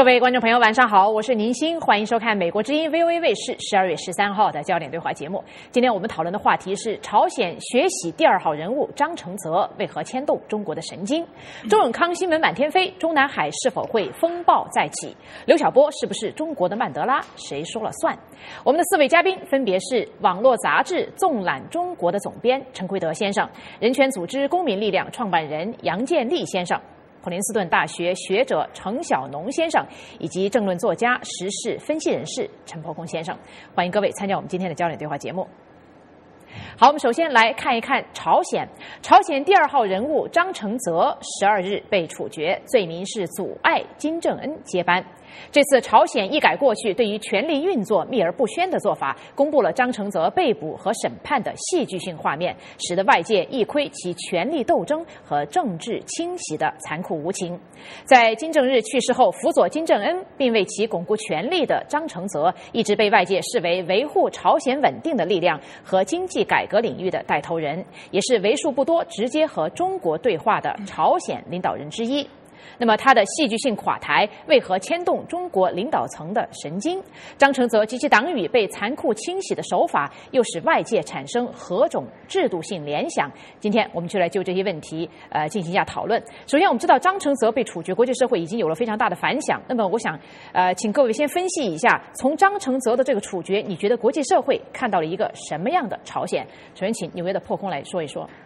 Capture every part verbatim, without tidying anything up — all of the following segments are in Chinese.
位观众朋友，晚上好，我是宁欣，欢迎收看美国之音 V O A 卫视十二月十三号的焦点对话节目。今天我们讨论的话题是朝鲜学习第二号人物张承泽为何牵动中国的神经？周永康新闻满天飞，中南海是否会风暴再起？刘晓波是不是中国的曼德拉？谁说了算？我们的四位嘉宾分别是网络杂志《纵览中国》的总编陈奎德先生，人权组织公民力量创办人杨建立先生，普林斯顿大学学者程晓农先生，以及政论作家、时事分析人士陈伯公先生。欢迎各位参加我们今天的焦点对话节目。好，我们首先来看一看朝鲜。朝鲜第二号人物张承泽十二日被处决，罪名是阻碍金正恩接班。这次朝鲜一改过去对于权力运作秘而不宣的做法，公布了张承泽被捕和审判的戏剧性画面，使得外界一窥其权力斗争和政治清洗的残酷无情。在金正日去世后，辅佐金正恩并为其巩固权力的张承泽，一直被外界视为维护朝鲜稳定的力量和经济改革领域的带头人，也是为数不多直接和中国对话的朝鲜领导人之一。那么他的戏剧性垮台为何牵动中国领导层的神经？张承泽及其党羽被残酷清洗的手法又使外界产生何种制度性联想？今天我们就来就这些问题呃进行一下讨论。首先我们知道张承泽被处决，国际社会已经有了非常大的反响。那么我想呃请各位先分析一下，从张承泽的这个处决，你觉得国际社会看到了一个什么样的朝鲜？首先请纽约的破空来说一说。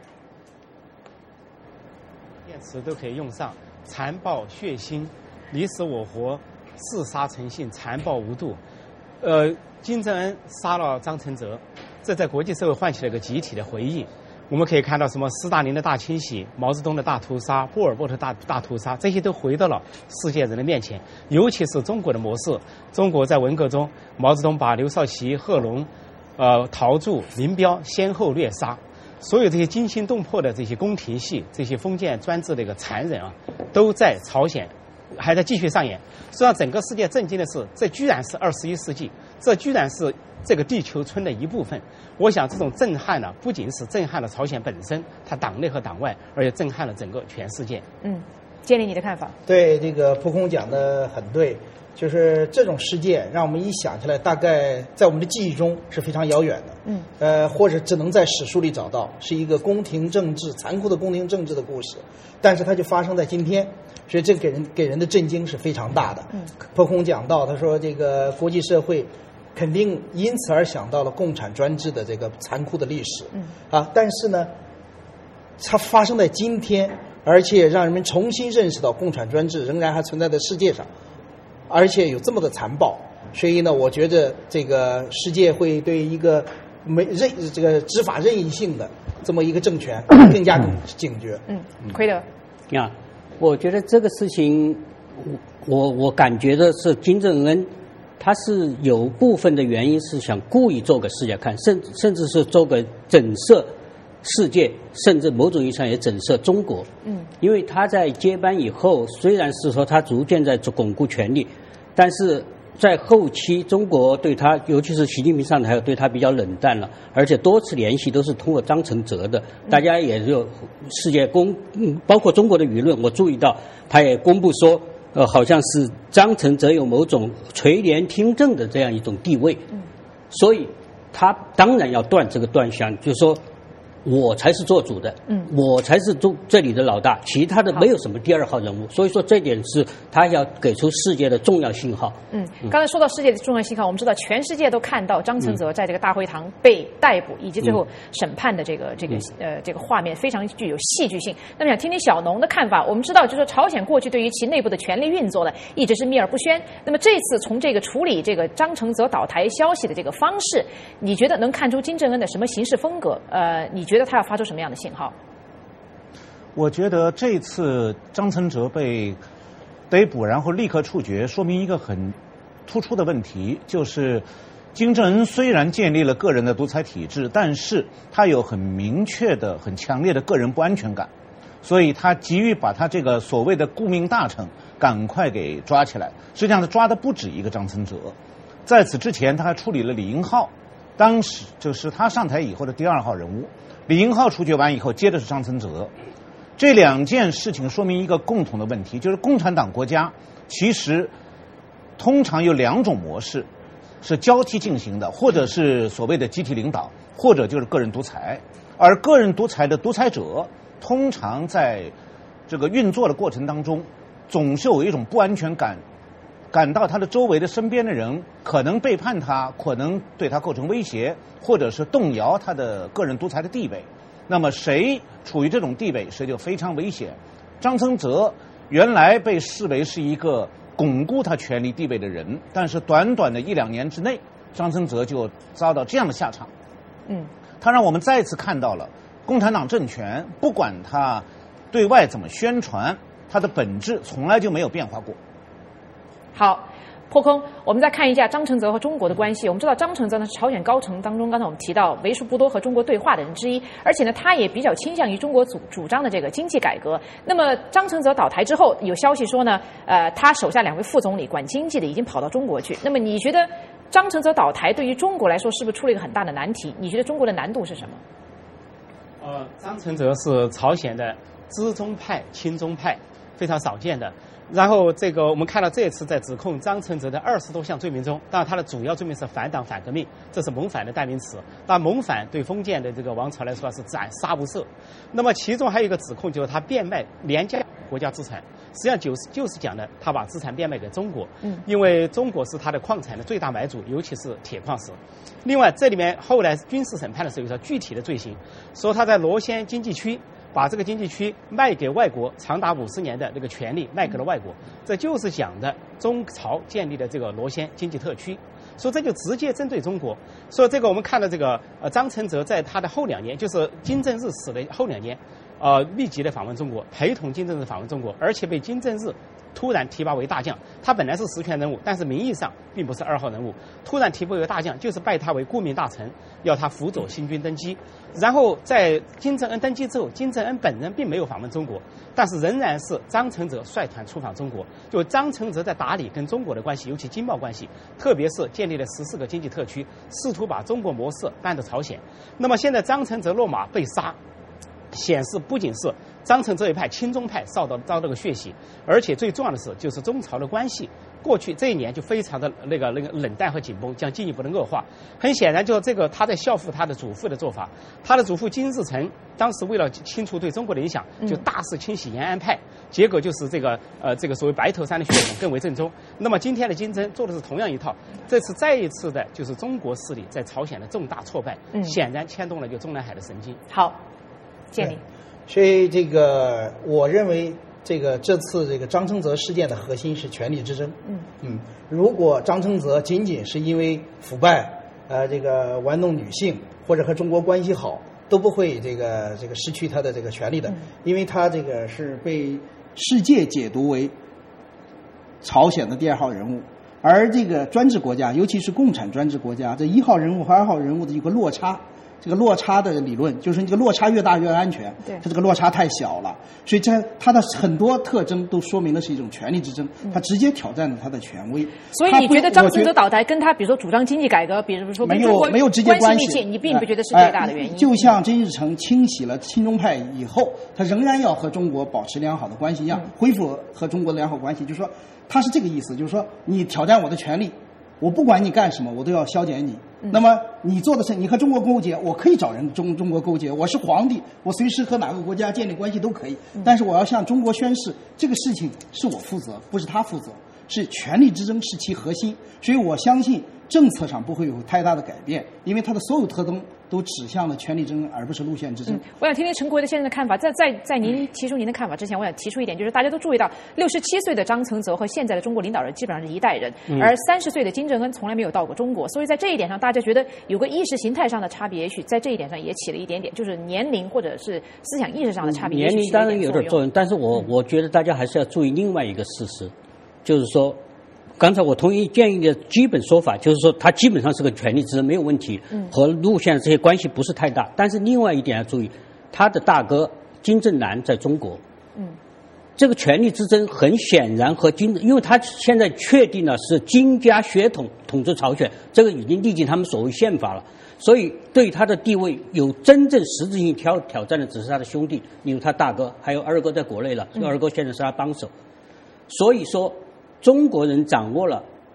电词都可以用上。残暴血腥，你死我活，嗜杀成性，残暴无度。呃，金正恩杀了张承泽，这在国际社会唤起了一个集体的回应。我们可以看到，什么斯大林的大清洗、毛泽东的大屠杀、波尔波特大大屠杀，这些都回到了世界人的面前。尤其是中国的模式，中国在文革中，毛泽东把刘少奇、贺龙、呃陶铸、林彪先后虐杀。所有这些惊心动魄的这些宫廷戏，这些封建专制的一个残忍啊，都在朝鲜还在继续上演。实际上，整个世界震惊的是，这居然是二十一世纪，这居然是这个地球村的一部分。我想，这种震撼呢，不仅是震撼了朝鲜本身，它党内和党外，而且震撼了整个全世界。 嗯，建立你的看法？ 对，这个扑空讲的很对。就是这种事件，让我们一想起来，大概在我们的记忆中是非常遥远的，嗯，呃，或者只能在史书里找到，是一个宫廷政治残酷的宫廷政治的故事，但是它就发生在今天，所以这给人给人的震惊是非常大的。嗯，破空讲到，他说这个国际社会肯定因此而想到了共产专制的这个残酷的历史，嗯，啊，但是呢，它发生在今天，而且让人们重新认识到共产专制仍然还存在在世界上。而且有这么的残暴，所以呢，我觉得这个世界会对一个没任这个执法任意性的这么一个政权更加警觉。 嗯，奎德呀，我觉得这个事情，我我感觉的是金正恩，他是有部分的原因是想故意做给世界看，甚甚至是做给整色世界，甚至某种意义上也震慑中国。嗯，因为他在接班以后，虽然是说他逐渐在巩固权力，但是在后期，中国对他，尤其是习近平上台后，对他比较冷淡了，而且多次联系都是通过张承泽的。大家也就世界公，嗯，包括中国的舆论，我注意到他也公布说，呃，好像是张承泽有某种垂帘听政的这样一种地位。嗯，所以他当然要断这个断香，就是说。我才是做主的，嗯，我才是中这里的老大，其他的没有什么第二号人物，所以说这点是他要给出世界的重要信号。 嗯，刚才说到世界的重要信号，我们知道全世界都看到张承泽在这个大会堂被逮捕，以及最后审判的这个这个呃这个画面非常具有戏剧性。那么想听听小农的看法。我们知道，就是说朝鲜过去对于其内部的权力运作呢，一直是秘而不宣。那么这次从这个处理这个张承泽倒台消息的这个方式，你觉得能看出金正恩的什么行事风格？呃，你觉得他要发出什么样的信号？ 我觉得这次张承泽被逮捕，然后立刻处决，说明一个很突出的问题，就是金正恩虽然建立了个人的独裁体制，但是他有很明确的、很强烈的个人不安全感，所以他急于把他这个所谓的顾命大臣赶快给抓起来。实际上，他抓的不止一个张承泽，在此之前他还处理了李英浩，当时就是他上台以后的第二号人物。李英浩处决完以后，接着是张承泽。这两件事情说明一个共同的问题，就是共产党国家其实通常有两种模式是交替进行的，或者是所谓的集体领导，或者就是个人独裁。而个人独裁的独裁者，通常在这个运作的过程当中，总是有一种不安全感，感到他的周围的身边的人可能背叛他，可能对他构成威胁，或者是动摇他的个人独裁的地位。那么谁处于这种地位，谁就非常危险。张承泽原来被视为是一个巩固他权力地位的人，但是短短的一两年之内，张承泽就遭到这样的下场。 嗯， 他让我们再次看到了共产党政权，不管他对外怎么宣传，它的本质从来就没有变化过。 好。破空，我们再看一下张承泽和中国的关系。我们知道张承泽呢是朝鲜高层当中，刚才我们提到为数不多和中国对话的人之一，而且呢他也比较倾向于中国主主张的这个经济改革。那么张承泽倒台之后，有消息说呢，呃，他手下两位副总理管经济的已经跑到中国去。那么你觉得张承泽倒台对于中国来说是不是出了一个很大的难题？你觉得中国的难度是什么？ 呃，张承泽是朝鲜的知中派、亲中派，非常少见的。然后这个我们看到这次在指控张承泽的二十多项罪名中，当然他的主要罪名是反党反革命，这是谋反的代名词。但谋反对封建的这个王朝来说是斩杀无赦。那么其中还有一个指控，就是他变卖廉价国家资产，实际上就是就是讲的他把资产变卖给中国，嗯，因为中国是他的矿产的最大买主，尤其是铁矿石。另外这里面后来军事审判的时候有说具体的罪行，说他在罗先经济区把这个经济区卖给外国，长达五十年的这个权利卖给了外国，这就是讲的中朝建立的这个罗先经济特区，所以这就直接针对中国。所以这个我们看到这个呃张承泽在他的后两年，就是金正日死的后两年，呃密集的访问中国，陪同金正日访问中国，而且被金正日突然提拔为大将。他本来是实权人物，但是名义上并不是二号人物，突然提拔为大将，就是拜他为顾命大臣，要他辅佐新军登基。然后在金正恩登基之后，金正恩本人并没有访问中国，但是仍然是张承泽率团出访中国。就张承泽在打理跟中国的关系，尤其经贸关系，特别是建立了十四个经济特区，试图把中国模式搬到朝鲜。那么现在张承泽落马被杀，显示不仅是张承泽一派亲中派遭到遭到个血洗，而且最重要的是，就是中朝的关系过去这一年就非常的那个那个冷淡和紧绷，将进一步的恶化。很显然，就是这个他在效附他的祖父的做法。他的祖父金日成当时为了清除对中国的影响，就大肆清洗延安派，结果就是这个呃这个所谓白头山的血统更为正宗。那么今天的金正做的是同样一套，这次再一次的就是中国势力在朝鲜的重大挫败，嗯、显然牵动了就中南海的神经。 好，建立。 所以这个我认为。这个这次这个张承泽事件的核心是权力之争。嗯嗯，如果张承泽仅仅是因为腐败，呃，这个玩弄女性或者和中国关系好，都不会这个这个失去他的这个权利的，嗯、因为他这个是被世界解读为朝鲜的第二号人物，而这个专制国家，尤其是共产专制国家，这一号人物和二号人物的一个落差。这个落差的理论就是这个落差越大越安全，对，它这个落差太小了，所以这它的很多特征都说明了是一种权力之争，它直接挑战了它的权威。 所以你觉得张承泽倒台跟他比如说主张经济改革，比如说没有没有直接关系， 你并不觉得是最大的原因。 呃、就像金日成清洗了亲中派以后，他仍然要和中国保持良好的关系一样，嗯、恢复和中国的良好关系，就是说他是这个意思，就是说你挑战我的权利。我不管你干什么，我都要消减你。嗯、那么你做的是你和中国勾结，我可以找人中中国勾结。我是皇帝，我随时和哪个国家建立关系都可以。嗯、但是我要向中国宣示，这个事情是我负责，不是他负责，是权力之争是其核心。所以我相信政策上不会有太大的改变，因为它的所有特征都指向了权力之争，而不是路线之争。嗯、 我想听听陈国维的先生的看法。在在在您提出您的看法之前，我想提出一点，就是大家都注意到，六十七岁的张承泽和现在的中国领导人基本上是一代人，嗯、而三十岁的金正恩从来没有到过中国，所以在这一点上，大家觉得有个意识形态上的差别，也许在这一点上也起了一点点，就是年龄或者是思想意识上的差别。 年龄当然有点作用，但是我、嗯、我觉得大家还是要注意另外一个事实，就是说。刚才我同意建议的基本说法，就是说他基本上是个权力之争，没有问题，和路线这些关系不是太大。但是另外一点要注意，他的大哥金正男在中国，嗯，这个权力之争很显然和金，因为他现在确定了是金家血统统治朝鲜，这个已经历经他们所谓宪法了，所以对他的地位有真正实质性挑挑战的只是他的兄弟，例如他大哥，还有二哥在国内了，这个二哥现在是他帮手，所以说。中国人掌握了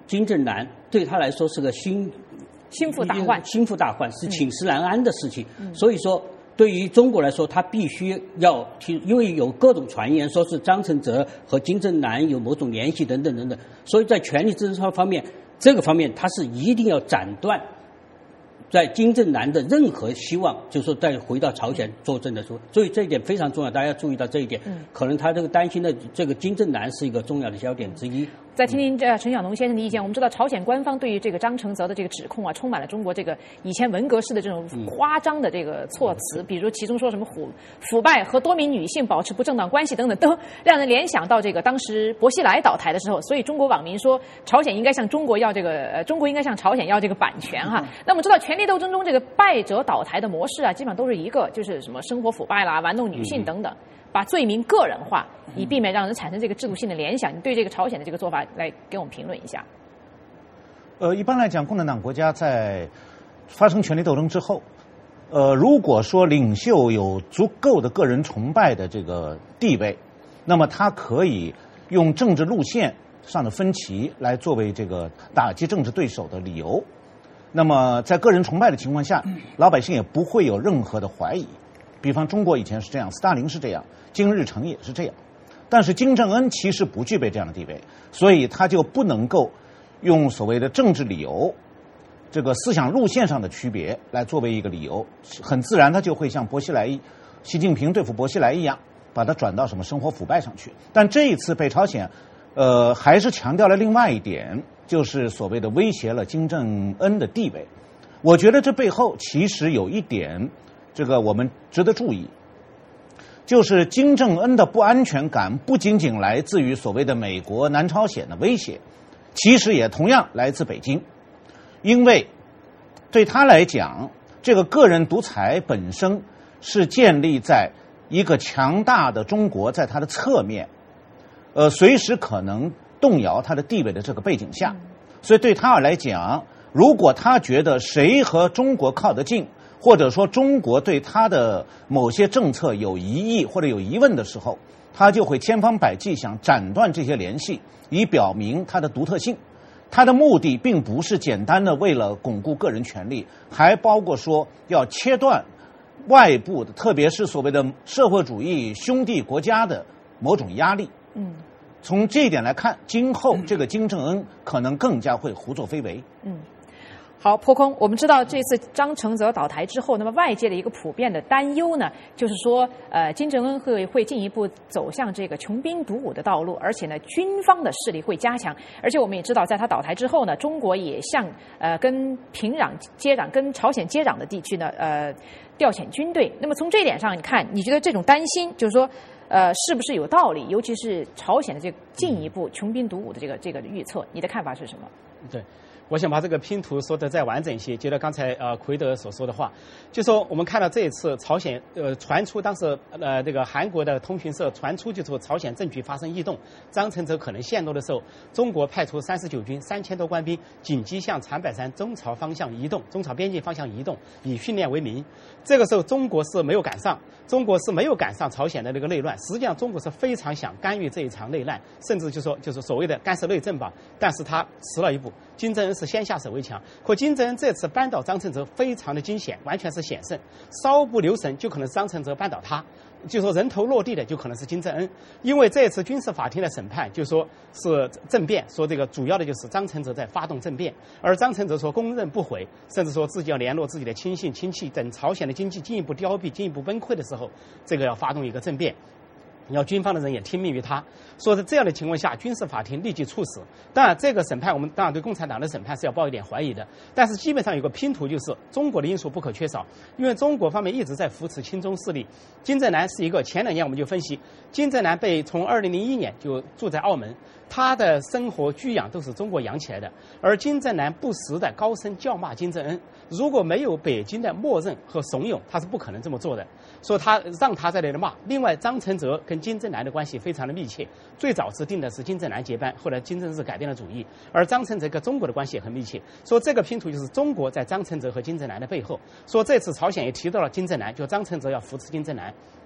金正男对他来说是个心心腹大患， 心腹大患是寝食难安的事情。嗯、所以说，对于中国来说，他必须要听，因为有各种传言说是张承泽和金正男有某种联系等等等等，所以在权力支撑方面，这个方面他是一定要斩断。在金正男的任何希望，就是说再回到朝鲜作证的时候，所以这一点非常重要，大家要注意到这一点。嗯，可能他这个担心的这个金正男是一个重要的焦点之一。 再听听这陈小农先生的意见。我们知道朝鲜官方对于这个张承泽的这个指控啊，充满了中国这个以前文革式的这种夸张的这个措辞，嗯、比如其中说什么腐腐败和多名女性保持不正当关系等等，都让人联想到这个当时薄熙来倒台的时候。所以中国网民说，朝鲜应该向中国要这个，呃，中国应该向朝鲜要这个版权哈。嗯、那么知道权力斗争中这个败者倒台的模式啊，基本上都是一个，就是什么生活腐败啦、玩弄女性等等。嗯，把罪名个人化，以避免让人产生这个制度性的联想。你对这个朝鲜的这个做法来给我们评论一下。 呃，一般来讲，共产党国家在发生权力斗争之后，呃，如果说领袖有足够的个人崇拜的这个地位，那么他可以用政治路线上的分歧来作为这个打击政治对手的理由。那么在个人崇拜的情况下，老百姓也不会有任何的怀疑。比方中国以前是这样，斯大林是这样，金日成也是这样，但是金正恩其实不具备这样的地位，所以他就不能够用所谓的政治理由，这个思想路线上的区别来作为一个理由，很自然他就会像薄熙来、习近平对付薄熙来一样，把它转到什么生活腐败上去。但这一次北朝鲜，呃，还是强调了另外一点，就是所谓的威胁了金正恩的地位。我觉得这背后其实有一点。这个我们值得注意，就是金正恩的不安全感不仅仅来自于所谓的美国、南朝鲜的威胁，其实也同样来自北京，因为对他来讲，这个个人独裁本身是建立在一个强大的中国在他的侧面，呃，随时可能动摇他的地位的这个背景下，所以对他来讲，如果他觉得谁和中国靠得近，或者说中国对他的某些政策有疑义或者有疑问的时候，他就会千方百计想斩断这些联系，以表明他的独特性。他的目的并不是简单的为了巩固个人权利，还包括说要切断外部的，特别是所谓的社会主义兄弟国家的某种压力。嗯，从这一点来看，今后这个金正恩可能更加会胡作非为。 嗯。好，破空。我们知道这次张承泽倒台之后，那么外界的一个普遍的担忧呢，就是说，呃，金正恩会会进一步走向这个穷兵黩武的道路，而且呢，军方的势力会加强。而且我们也知道，在他倒台之后呢，中国也向呃跟平壤接壤、跟朝鲜接壤的地区呢，呃，调遣军队。那么从这一点上，你看，你觉得这种担心，就是说，呃，是不是有道理？尤其是朝鲜的这个进一步穷兵黩武的这个这个预测，你的看法是什么？ 对。我想把这个拼图说得再完整一些，接着刚才呃奎德所说的话，就说我们看到这一次朝鲜呃传出当时呃这个韩国的通讯社传出就说朝鲜政局发生异动，张承泽可能陷落的时候，中国派出三十九军三千多官兵紧急向长白山中朝方向移动，中朝边境方向移动，以训练为名。这个时候中国是没有赶上，中国是没有赶上朝鲜的那个内乱，实际上中国是非常想干预这一场内乱，甚至就说就是所谓的干涉内政吧，但是他迟了一步。金正恩是先下手为强，可金正恩这次扳倒张承泽非常的惊险，完全是险胜，稍不留神就可能张承泽扳倒他，就说人头落地的就可能是金正恩。因为这次军事法庭的审判就说是政变，说这个主要的就是张承泽在发动政变，而张承泽说供认不讳，甚至说自己要联络自己的亲信亲戚，等朝鲜的经济进一步凋敝、进一步崩溃的时候，这个要发动一个政变。要军方的人也听命于他，说在这样的情况下，军事法庭立即处死。当然，这个审判我们当然对共产党的审判是要抱一点怀疑的，但是基本上有个拼图，就是中国的因素不可缺少，因为中国方面一直在扶持亲中势力。金正男是一个，前两年我们就分析，金正男被从二零零一年就住在澳门，他的生活居养都是中国养起来的，而金正男不时的高声叫骂金正恩，如果没有北京的默认和怂恿，他是不可能这么做的，说他让他在那里骂。另外，张承泽跟金正男的关系非常的密切，最早是定的是金正男接班，后来金正日改变了主意，而张承泽跟中国的关系也很密切，说这个拼图就是中国在张承泽和金正男的背后。说这次朝鲜也提到了金正男，就张承泽要扶持金正男。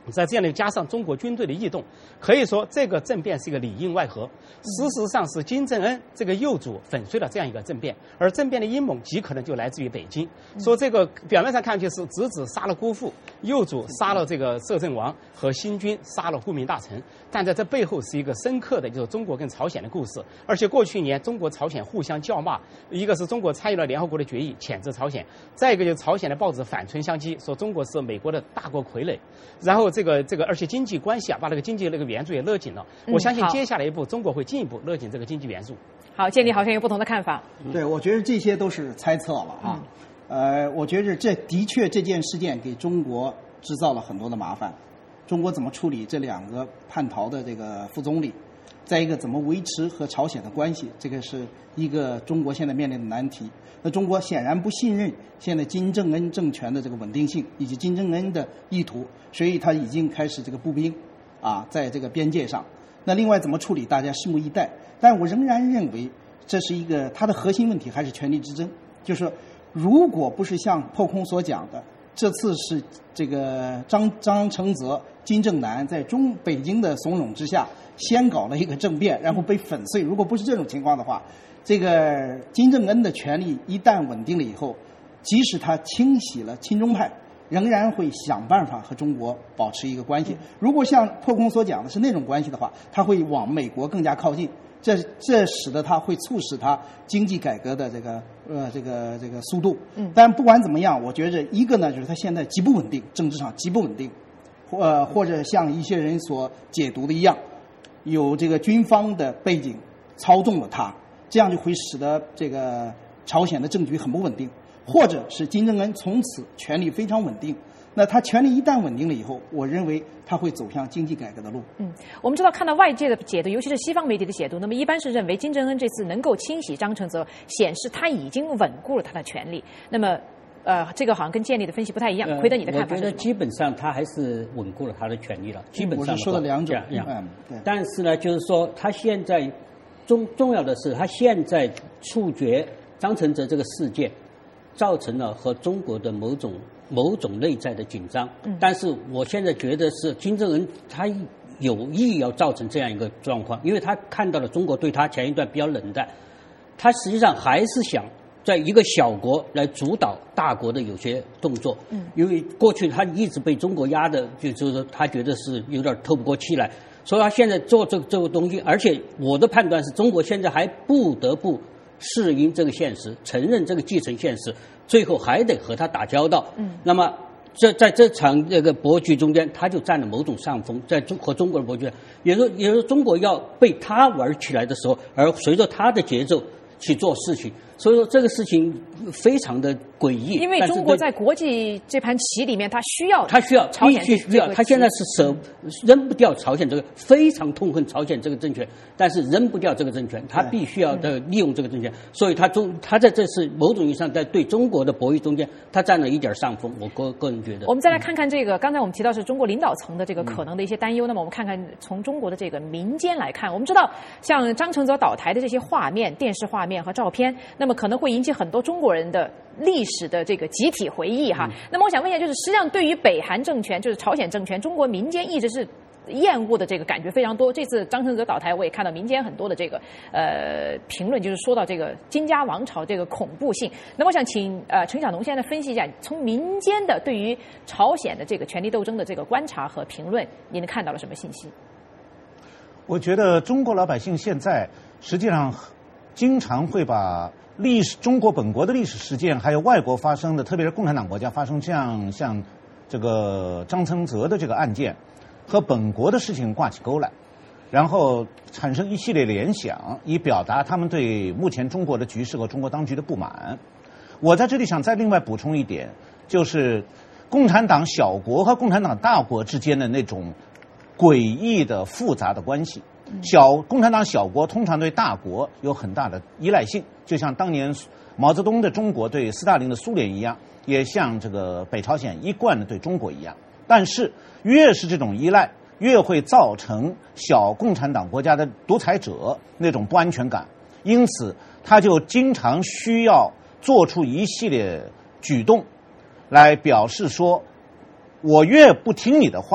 在这样的加上中国军队的异动，可以说这个政变是一个里应外合。事实上是金正恩这个幼主粉碎了这样一个政变，而政变的阴谋极可能就来自于北京。说这个表面上看去是侄子杀了姑父，幼主杀了这个摄政王和新军杀了顾命大臣，但在这背后是一个深刻的就是中国跟朝鲜的故事。而且过去一年中国朝鲜互相叫骂，一个是中国参与了联合国的决议谴责朝鲜，再一个就是朝鲜的报纸反唇相讥，说中国是美国的大国傀儡。然后这个这个而且经济关系啊，把那个经济那个援助也勒紧了。我相信接下来一步中国会进一步勒紧这个经济援助。 好，建立好像有不同的看法。 对，我觉得这些都是猜测了啊。呃，我觉得这的确这件事件给中国制造了很多的麻烦。中国怎么处理这两个叛逃的这个副总理？再一个，怎么维持和朝鲜的关系？这个是一个中国现在面临的难题。那中国显然不信任现在金正恩政权的这个稳定性以及金正恩的意图，所以他已经开始这个步兵啊，在这个边界上。那另外怎么处理，大家拭目以待。但我仍然认为，这是一个它的核心问题还是权力之争。就是说，如果不是像破空所讲的，这次是这个张张承泽、金正男在中北京的怂恿之下，先搞了一个政变，然后被粉碎。如果不是这种情况的话，这个金正恩的权力一旦稳定了以后，即使他清洗了亲中派，仍然会想办法和中国保持一个关系。如果像破空所讲的是那种关系的话，他会往美国更加靠近。这这使得他会促使他经济改革的这个呃这个这个速度。嗯。但不管怎么样，我觉着一个呢，就是他现在极不稳定，政治上极不稳定，呃或者像一些人所解读的一样，有这个军方的背景操纵了他，这样就会使得这个朝鲜的政局很不稳定，或者是金正恩从此权力非常稳定。那他权力一旦稳定了以后，我认为他会走向经济改革的路。 嗯，我们知道看到外界的解读，尤其是西方媒体的解读，那么一般是认为金正恩这次能够清洗张承泽，显示他已经稳固了他的权力。那么，呃，这个好像跟建立的分析不太一样。奎德，你的看法是什么？ 我觉得基本上他还是稳固了他的权利了，基本上我是说的两种。 嗯，对。但是呢，就是说他现在重重要的是，他现在处决张承泽这个事件，造成了和中国的某种。某种内在的紧张，但是我现在觉得是金正恩他有意要造成这样一个状况，因为他看到了中国对他前一段比较冷淡，他实际上还是想在一个小国来主导大国的有些动作，因为过去他一直被中国压的，就是说他觉得是有点透不过气来，所以他现在做这这个东西，而且我的判断是中国现在还不得不适应这个现实，承认这个继承现实。最后还得和他打交道，嗯，那么这在这场这个博弈中间，他就占了某种上风，在中和中国的博弈，也就是也就是中国要被他玩起来的时候，而随着他的节奏去做事情，所以说这个事情非常的诡异。 因为中国在国际这盘棋里面，他需要他需要必须需要，他现在是舍扔不掉朝鲜这个，非常痛恨朝鲜这个政权，但是扔不掉这个政权，他必须要的利用这个政权，所以他中他在这次某种意义上在对中国的博弈中间，他占了一点上风。我个个人觉得。 我们再来看看这个，刚才我们提到是中国领导层的这个可能的一些担忧，那么我们看看从中国的这个民间来看，我们知道像张承泽倒台的这些画面、电视画面和照片，那么可能会引起很多中国人的历史的这个集体回忆哈。那么我想问一下，就是实际上对于北韩政权，就是朝鲜政权，中国民间一直是厌恶的这个感觉非常多。这次张承泽倒台，我也看到民间很多的这个呃评论，就是说到这个金家王朝这个恐怖性。那么我想请呃陈晓农现在分析一下，从民间的对于朝鲜的这个权力斗争的这个观察和评论，您看到了什么信息？ 我觉得中国老百姓现在实际上经常会把历史中国本国的历史事件，还有外国发生的，特别是共产党国家发生这样像这个张承泽的这个案件，和本国的事情挂起钩来，然后产生一系列联想，以表达他们对目前中国的局势和中国当局的不满。我在这里想再另外补充一点，就是共产党小国和共产党大国之间的那种诡异的复杂的关系。小共产党小国通常对大国有很大的依赖性，就像当年毛泽东的中国对斯大林的苏联一样，也像这个北朝鲜一贯的对中国一样。但是越是这种依赖，越会造成小共产党国家的独裁者那种不安全感，因此他就经常需要做出一系列举动来表示说，我越不听你的话，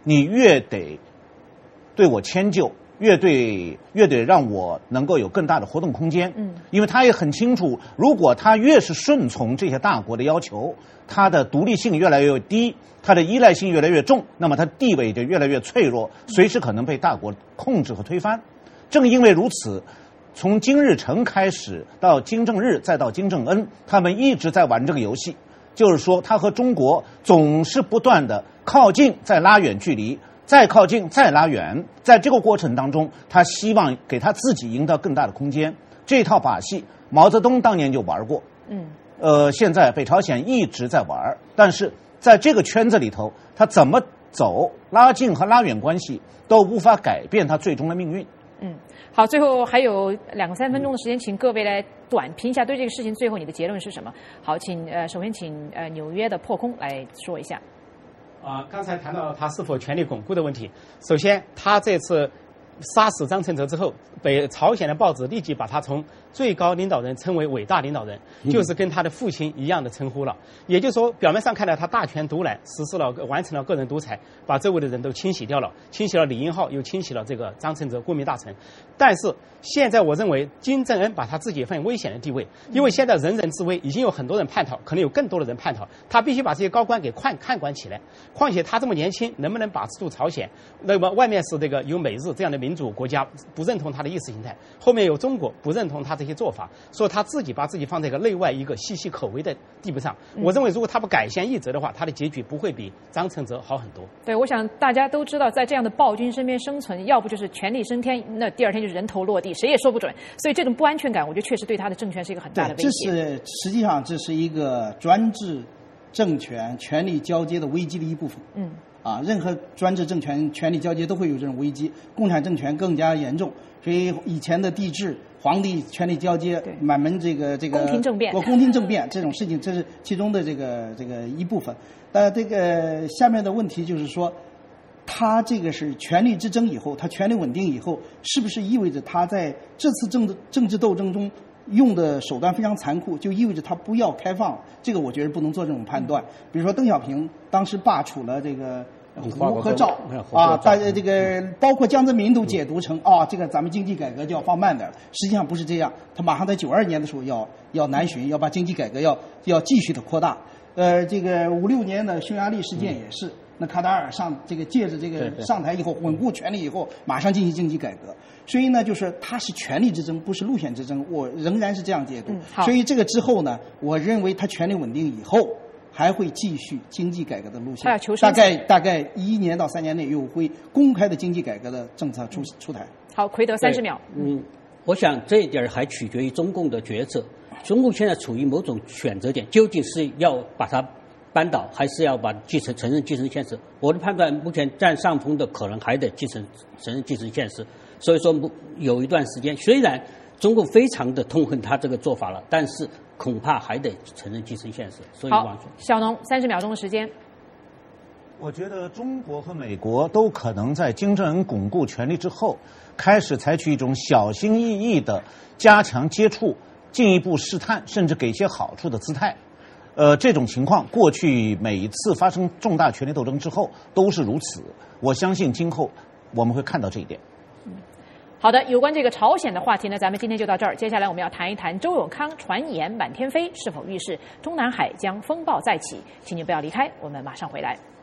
你越得对我迁就，越对越得让我能够有更大的活动空间。嗯，因为他也很清楚，如果他越是顺从这些大国的要求，他的独立性越来越低，他的依赖性越来越重，那么他地位就越来越脆弱，随时可能被大国控制和推翻。正因为如此，从金日成开始到金正日再到金正恩，他们一直在玩这个游戏，就是说他和中国总是不断的靠近再拉远距离，再靠近再拉远，在这个过程当中，他希望给他自己赢得更大的空间。这套把戏毛泽东当年就玩过，嗯，呃，现在北朝鲜一直在玩，但是在这个圈子里头，他怎么走，拉近和拉远关系都无法改变他最终的命运。 嗯，好，最后还有两个三分钟的时间，请各位来短评一下对这个事情最后你的结论是什么？好，请呃，首先请呃纽约的破空来说一下。 啊、呃，刚才谈到他是否权力巩固的问题，首先他这次杀死张承泽之后，北朝鲜的报纸立即把他从最高领导人称为伟大领导人，就是跟他的父亲一样的称呼了。也就是说，表面上看来他大权独揽，实施了完成了个人独裁，把周围的人都清洗掉了，清洗了李英浩，又清洗了这个张承泽国民大臣。但是现在我认为金正恩把他自己放危险的地位，因为现在人人自危，已经有很多人叛逃，可能有更多的人叛逃，他必须把这些高官给看看管起来。况且他这么年轻，能不能把持住朝鲜？那么外面是这个有美日这样的民主国家不认同他的意识形态，后面有中国不认同他这些做法，所以他自己把自己放在一个内外一个细细口微的地步上。我认为如果他不改弦易辙的话，他的结局不会比张承泽好很多。 对，我想大家都知道，在这样的暴君身边生存，要不就是权力升天，那第二天就是人头落地，谁也说不准。所以这种不安全感，我觉得确实对他的政权是一个很大的威胁。 这是实际上这是一个专制政权权力交接的危机的一部分。嗯。啊，任何专制政权权力交接都会有这种危机，共产政权更加严重。所以以前的帝制，皇帝权力交接，满门这个这个宫廷政变， 宫廷政变这种事情，这是其中的这个这个一部分。但这个下面的问题就是说，他这个是权力之争以后，他权力稳定以后，是不是意味着他在这次政治政治斗争中用的手段非常残酷，就意味着他不要开放？这个我觉得不能做这种判断。比如说邓小平当时罢黜了这个胡和赵啊，大家这个包括江泽民都解读成啊，这个咱们经济改革就要放慢点，实际上不是这样。他马上在九二年的时候要要南巡，要把经济改革要要继续的扩大。呃，这个五六年的匈牙利事件也是。嗯，那卡塔尔上这个借着这个上台以后稳固权力以后，马上进行经济改革，所以呢，就是它是权力之争，不是路线之争，我仍然是这样解读。嗯，所以这个之后呢，我认为它权力稳定以后，还会继续经济改革的路线。大概大概一年到三年内又会公开的经济改革的政策出、嗯、出台。 好，奎德三十秒。 嗯，我想这一点还取决于中共的抉择。中共现在处于某种选择点，究竟是要把它扳倒，还是要把继承承认继承现实？我的判断，目前占上风的可能还得继承承认继承现实。所以说，有一段时间，虽然中共非常的痛恨他这个做法了，但是恐怕还得承认继承现实。所以好，小农三十秒钟的时间。 我觉得中国和美国都可能在金正恩巩固权力之后，开始采取一种小心翼翼的加强接触、进一步试探，甚至给一些好处的姿态。呃，这种情况过去每一次发生重大权力斗争之后都是如此。我相信今后我们会看到这一点。 嗯，好的，有关这个朝鲜的话题呢，咱们今天就到这儿。接下来我们要谈一谈周永康传言满天飞是否预示中南海将风暴再起。请您不要离开，我们马上回来。